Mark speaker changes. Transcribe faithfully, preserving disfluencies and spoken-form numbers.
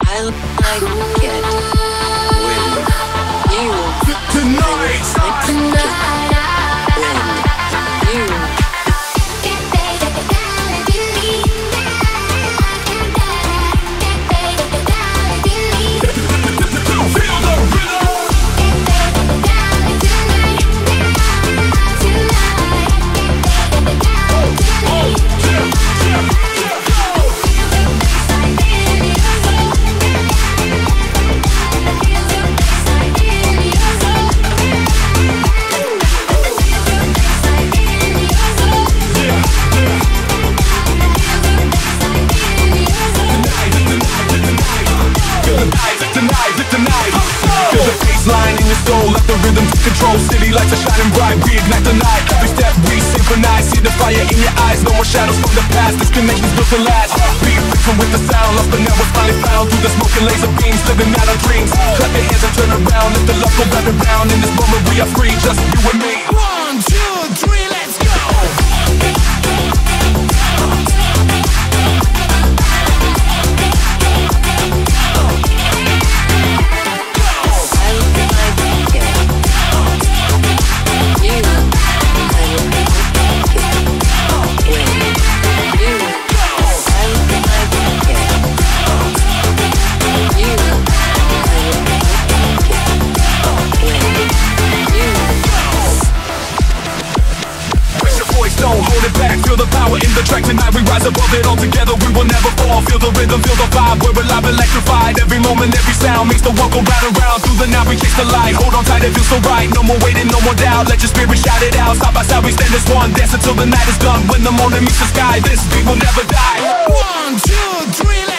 Speaker 1: I like it when you
Speaker 2: tonight,
Speaker 1: tonight when you
Speaker 2: let the rhythm take control. City lights are shining bright, reignite the night. Every step we synchronize, see the fire in your eyes. No more shadows from the past, this connection's built to last. Beat rhythm with the sound, lost but now we're finally found. Through the smoke and laser beams, living out our dreams. Clap your hands and turn around, let the love go round and round. In this moment we are free, just you and me. One, two, three, let's go. Feel the power in the track tonight, we rise above it all together, we will never fall. Feel the rhythm, feel the vibe, we're alive, electrified. Every moment, every sound makes the world go round and round. Through the night we chase the light, hold on tight, it feels so right. No more waiting, no more doubt, let your spirit shout it out. Side by side we stand as one, dance until the night is done. When the morning meets the sky, this beat will never die. One, two, three, let's